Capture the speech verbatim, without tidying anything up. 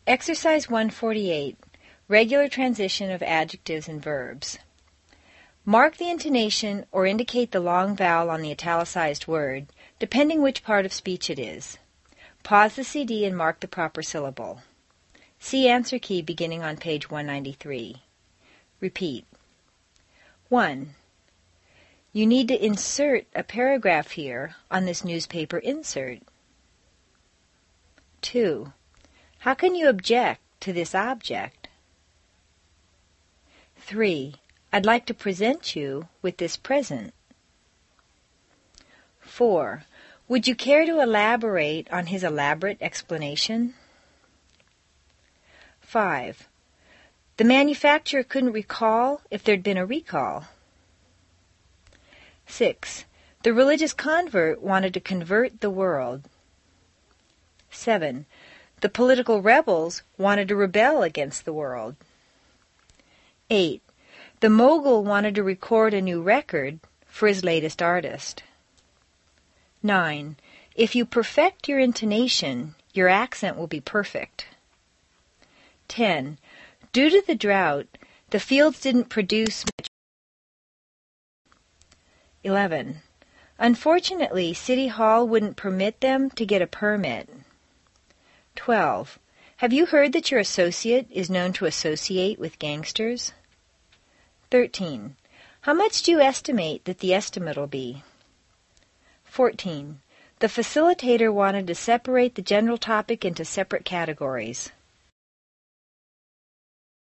Exercise one forty-eight. Regular transition of adjectives and verbs. Mark the intonation or indicate the long vowel on the italicized word, depending which part of speech it is. Pause the C D and mark the proper syllable. See answer key beginning on page one ninety-three. Repeat. one. You need to insert a paragraph here on this newspaper insert. two. How can you object to this object? three. I'd like to present you with this present. four. Would you care to elaborate on his elaborate explanation? five. The manufacturer couldn't recall if there'd been a recall. six. The religious convert wanted to convert the world. seven. The political rebels wanted to rebel against the world. eight. The mogul wanted to record a new record for his latest artist. nine. If you perfect your intonation, your accent will be perfect. ten. Due to the drought, the fields didn't produce much. eleven. Unfortunately, City Hall wouldn't permit them to get a permit. twelve. Have you heard that your associate is known to associate with gangsters? thirteen. How much do you estimate that the estimate will be? fourteen. The facilitator wanted to separate the general topic into separate categories.